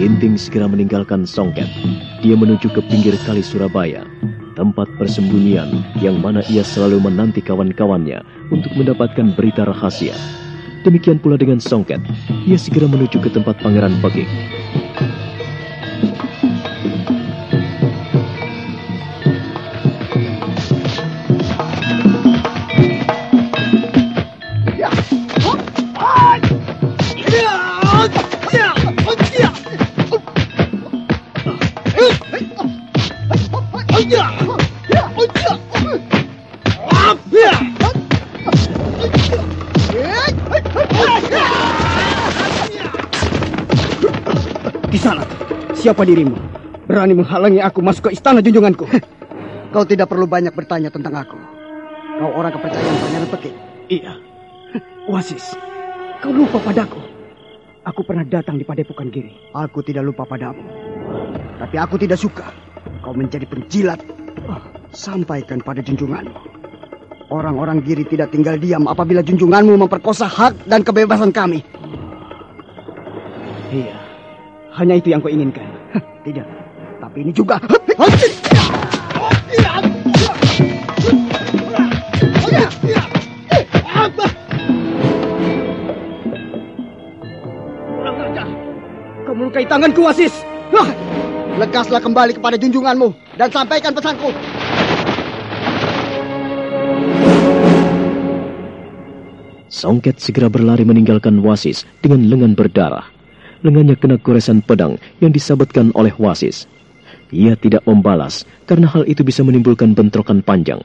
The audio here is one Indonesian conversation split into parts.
Ginting segera meninggalkan Songket. Dia menuju ke pinggir kali Surabaya, tempat persembunyian yang mana ia selalu menanti kawan-kawannya untuk mendapatkan berita rahasia. Demikian pula dengan Songket, ia segera menuju ke tempat Pangeran Pekik. Kisanak, siapa dirimu? Berani menghalangi aku masuk ke istana junjunganku? Kau tidak perlu banyak bertanya tentang aku. Kau orang kepercayaan Pangeran Pekik. Iya. Wasis, kau lupa padaku. Aku pernah datang di Padepokan Giri. Aku tidak lupa padamu. Tapi aku tidak suka kau menjadi penjilat. Sampaikan pada junjunganmu. Orang-orang Giri tidak tinggal diam apabila junjunganmu memperkosa hak dan kebebasan kami. Iya, hanya itu yang kau inginkan. Tidak, tapi ini juga. Kurang ajar. Kau melukai tanganku, Wasis. Legaslah kembali kepada junjunganmu dan sampaikan pesanku. Songket segera berlari meninggalkan Wasis dengan lengan berdarah. Lengannya kena goresan pedang yang disabetkan oleh Wasis. Ia tidak membalas karena hal itu bisa menimbulkan bentrokan panjang.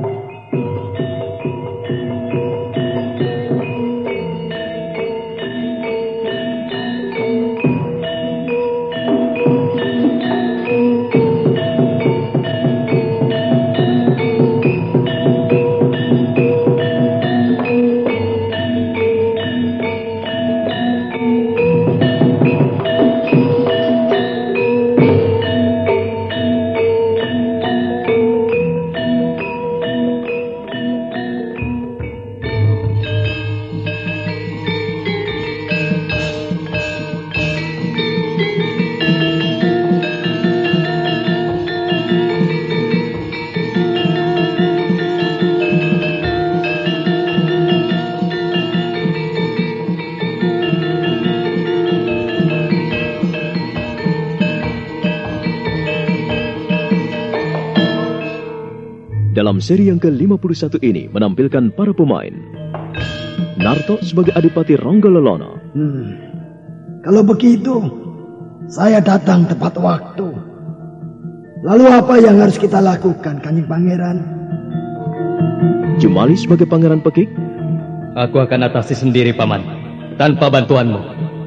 Dalam seri yang ke-51 ini menampilkan para pemain. Narto sebagai Adipati Ranggalelono. Kalau begitu, saya datang tepat waktu. Lalu apa yang harus kita lakukan, Kanjeng Pangeran? Jumali sebagai Pangeran Pekik. Aku akan atasi sendiri, Paman, tanpa bantuanmu.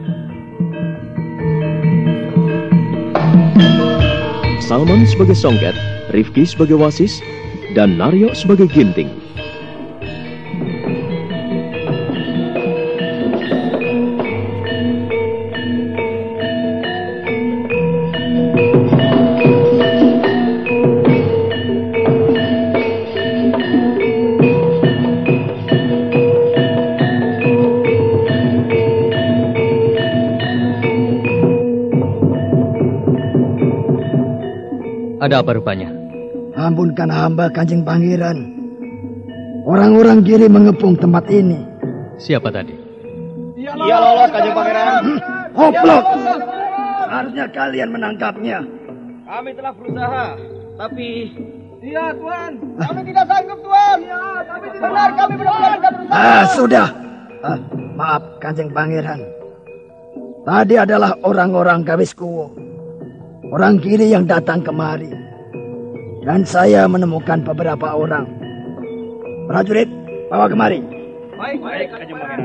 Salman sebagai Songket, Rifki sebagai Wasis, dan Naryo sebagai Ginting. Ada apa rupanya? Ampunkan hamba, Kanjeng Pangeran. Orang-orang Giri mengepung tempat ini. Siapa tadi? Iya lolos, Kanjeng Pangeran. Hoplok! Harusnya kalian menangkapnya. Kami telah berusaha, tapi... Iya, Tuan. Kami tidak sanggup, Tuan. Iya, kami tidak. Benar, kami benar-benar tidak berusaha. Sudah. Maaf, Kanjeng Pangeran. Tadi adalah orang-orang Gawiskuwo. Orang Giri yang datang kemari. Dan saya menemukan beberapa orang. Prajurit, bawa kemari. Baik, Kanjeng Pangeran.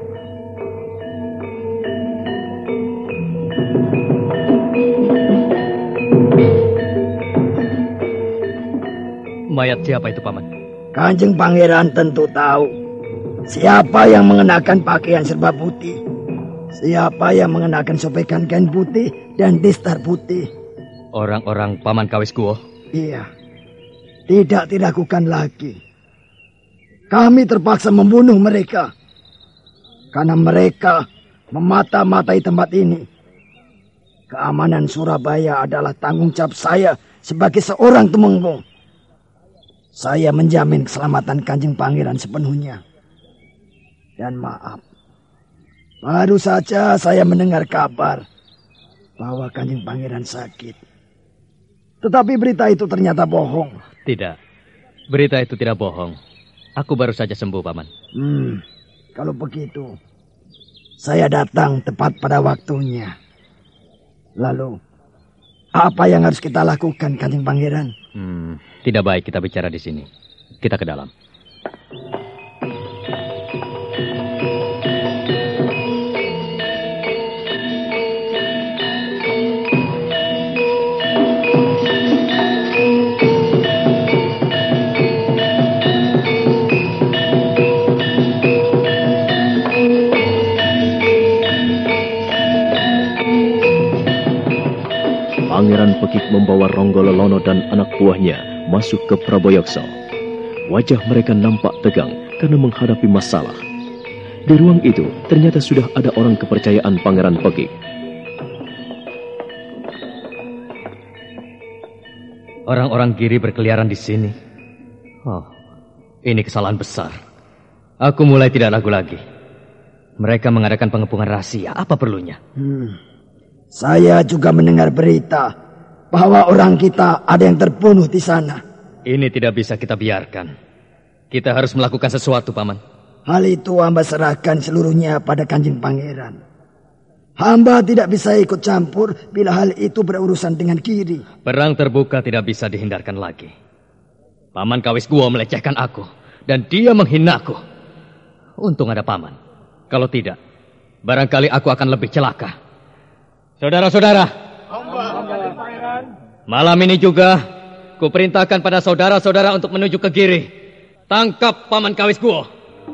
Mayat siapa itu, Paman? Kanjeng Pangeran tentu tahu. Siapa yang mengenakan pakaian serba putih. Siapa yang mengenakan sobekan kain putih dan distar putih. Orang-orang Paman Kawiskuwo? Iya, tidak dilakukan lagi. Kami terpaksa membunuh mereka. Karena mereka memata-matai tempat ini. keamanan Surabaya adalah tanggung jawab saya sebagai seorang Tumenggung. Saya menjamin keselamatan Kanjeng Pangeran sepenuhnya. Dan maaf, baru saja saya mendengar kabar bahwa Kanjeng Pangeran sakit. Tetapi berita itu ternyata bohong. Tidak, berita itu tidak bohong. Aku baru saja sembuh, Paman. Kalau begitu, saya datang tepat pada waktunya. Lalu, apa yang harus kita lakukan, Kanjeng Pangeran? Tidak baik kita bicara di sini. Kita ke dalam. Pangeran Pekik membawa Ronggololono dan anak buahnya masuk ke Praboyaksa. Wajah mereka nampak tegang karena menghadapi masalah. Di ruang itu ternyata sudah ada orang kepercayaan Pangeran Pekik. Orang-orang Giri berkeliaran di sini. Oh, ini kesalahan besar. Aku mulai tidak ragu lagi. Mereka mengadakan pengepungan rahasia. Apa perlunya? Saya juga mendengar berita bahwa orang kita ada yang terbunuh di sana. Ini tidak bisa kita biarkan. Kita harus melakukan sesuatu, Paman. Hal itu hamba serahkan seluruhnya pada Kanjeng Pangeran. Hamba tidak bisa ikut campur bila hal itu berurusan dengan Giri. Perang terbuka tidak bisa dihindarkan lagi. Paman Kawiskuwo melecehkan aku dan dia menghinaku. Untung ada Paman. Kalau tidak, barangkali aku akan lebih celaka. Saudara-saudara, malam ini juga kuperintahkan pada saudara-saudara untuk menuju ke Giri. Tangkap Paman Kawiskuwo.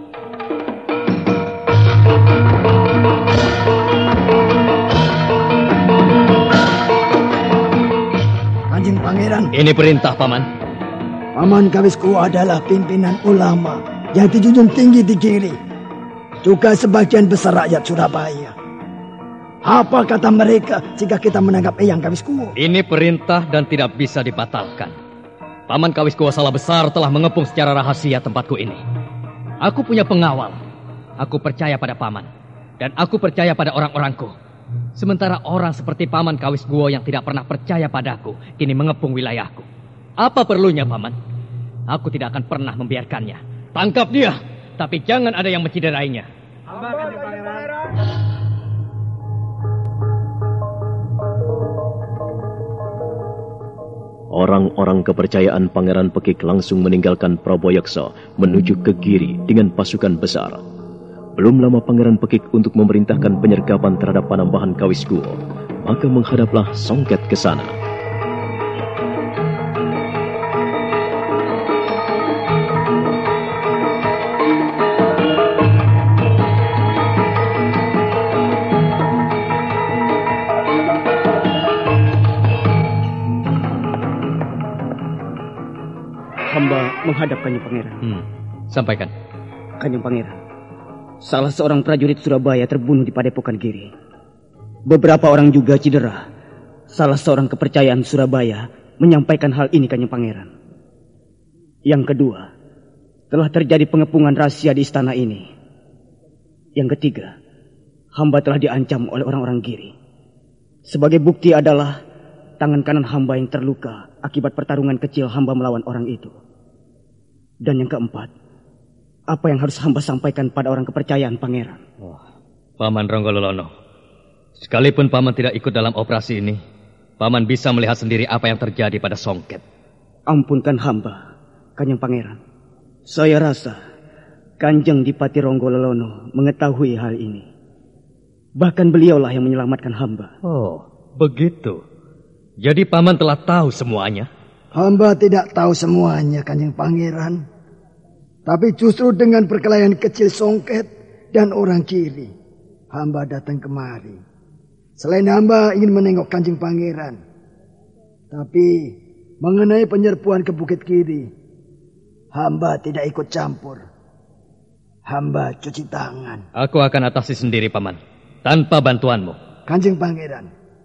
Kanjeng Pangeran. Ini perintah, Paman. Paman Kawiskuwo adalah pimpinan ulama yang dijunjung tinggi di Giri. Juga sebagian besar rakyat Surabaya. Apa kata mereka jika kita menangkap Eyang Kawiskuwo? Ini perintah dan tidak bisa dibatalkan. Paman Kawiskuwo salah besar telah mengepung secara rahasia tempatku ini. Aku punya pengawal. Aku percaya pada Paman. Dan aku percaya pada orang-orangku. Sementara orang seperti Paman Kawiskuwo yang tidak pernah percaya padaku kini mengepung wilayahku. Apa perlunya, Paman? Aku tidak akan pernah membiarkannya. Tangkap dia, tapi jangan ada yang menciderainya. Orang-orang kepercayaan Pangeran Pekik langsung meninggalkan Praboyaksa menuju ke Giri dengan pasukan besar. Belum lama Pangeran Pekik untuk memerintahkan penyergapan terhadap Panembahan Kawiskuwo, maka menghadaplah Songket ke sana. Hamba menghadap Kanjeng Pangeran. Sampaikan. Kanjeng Pangeran, salah seorang prajurit Surabaya terbunuh di Padepokan Giri. Beberapa orang juga cedera. Salah seorang kepercayaan Surabaya menyampaikan hal ini, Kanjeng Pangeran. Yang kedua, telah terjadi pengepungan rahasia di istana ini. Yang ketiga, hamba telah diancam oleh orang-orang Giri. Sebagai bukti adalah tangan kanan hamba yang terluka akibat pertarungan kecil hamba melawan orang itu. Dan yang keempat, apa yang harus hamba sampaikan pada orang kepercayaan Pangeran? Paman Ronggololono, sekalipun Paman tidak ikut dalam operasi ini, Paman bisa melihat sendiri apa yang terjadi pada Songket. Ampunkan hamba, Kanjeng Pangeran. Saya rasa Kanjeng Dipati Ronggololono mengetahui hal ini. Bahkan beliaulah yang menyelamatkan hamba. Oh, begitu. Jadi Paman telah tahu semuanya? Hamba tidak tahu semuanya, Kanjeng Pangeran. Tapi justru dengan perkelahian kecil Songket dan orang Giri, hamba datang kemari. Selain hamba ingin menengok Kanjeng Pangeran. Tapi mengenai penyerbuan ke Bukit Giri, hamba tidak ikut campur. Hamba cuci tangan. Aku akan atasi sendiri, Paman. Tanpa bantuanmu. Kanjeng Pangeran,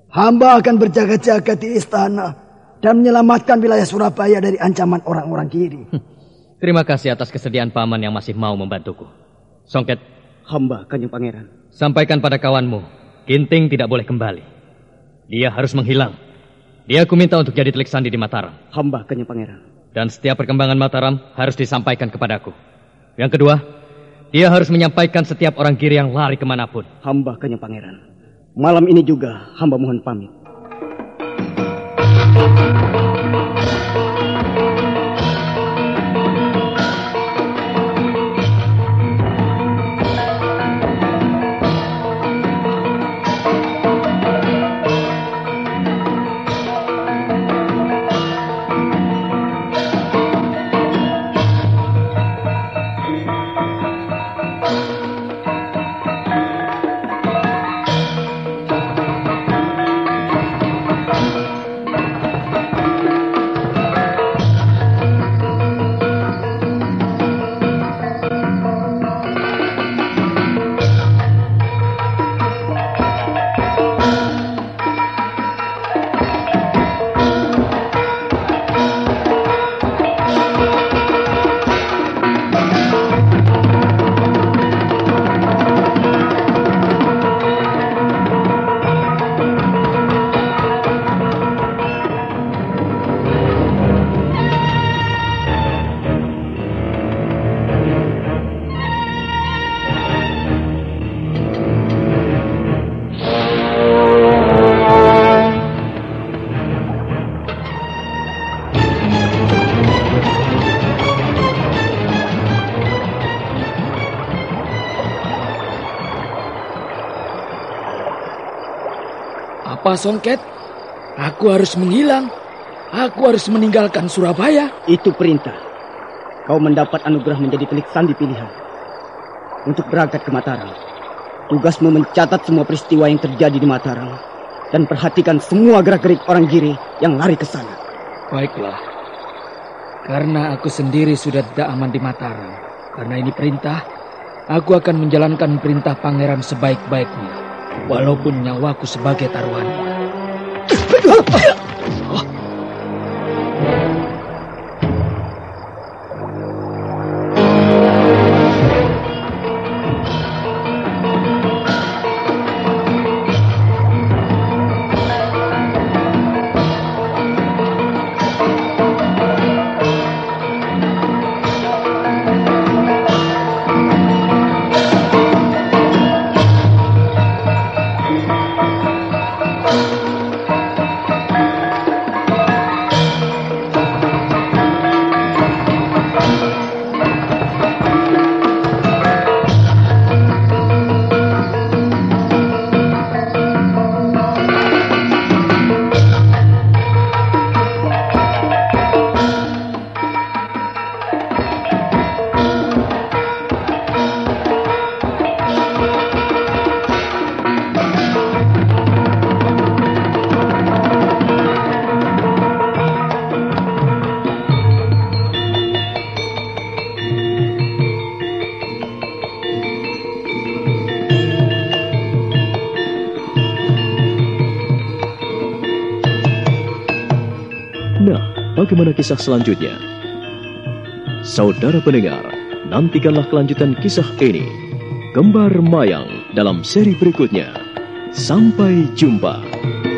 Hamba akan berjaga-jaga di istana dan menyelamatkan wilayah Surabaya dari ancaman orang-orang Giri. Terima kasih atas kesediaan paman yang masih mau membantuku. Songket, Hamba, Kanjeng Pangeran. Sampaikan pada kawanmu, Ginting tidak boleh kembali. Dia harus menghilang. Dia aku minta untuk jadi telik sandi di Mataram. Hamba, Kanjeng Pangeran. Dan setiap perkembangan Mataram harus disampaikan kepadaku. Yang kedua, dia harus menyampaikan setiap orang Giri yang lari kemanapun. Hamba, Kanjeng Pangeran. Malam ini juga hamba mohon pamit. Apa, Songket? Aku harus menghilang. Aku harus meninggalkan Surabaya. Itu perintah. Kau mendapat anugerah menjadi telik sandi pilihan untuk berangkat ke Mataram. Tugasmu mencatat semua peristiwa yang terjadi di Mataram dan perhatikan semua gerak-gerik orang Giri yang lari ke sana. Baiklah. Karena aku sendiri sudah tidak aman di Mataram. Karena ini perintah, aku akan menjalankan perintah pangeran sebaik-baiknya. Walaupun nyawaku sebagai taruhannya. Bagaimana kisah selanjutnya? Saudara pendengar, nantikanlah kelanjutan kisah ini. Kembar Mayang dalam seri berikutnya. Sampai jumpa.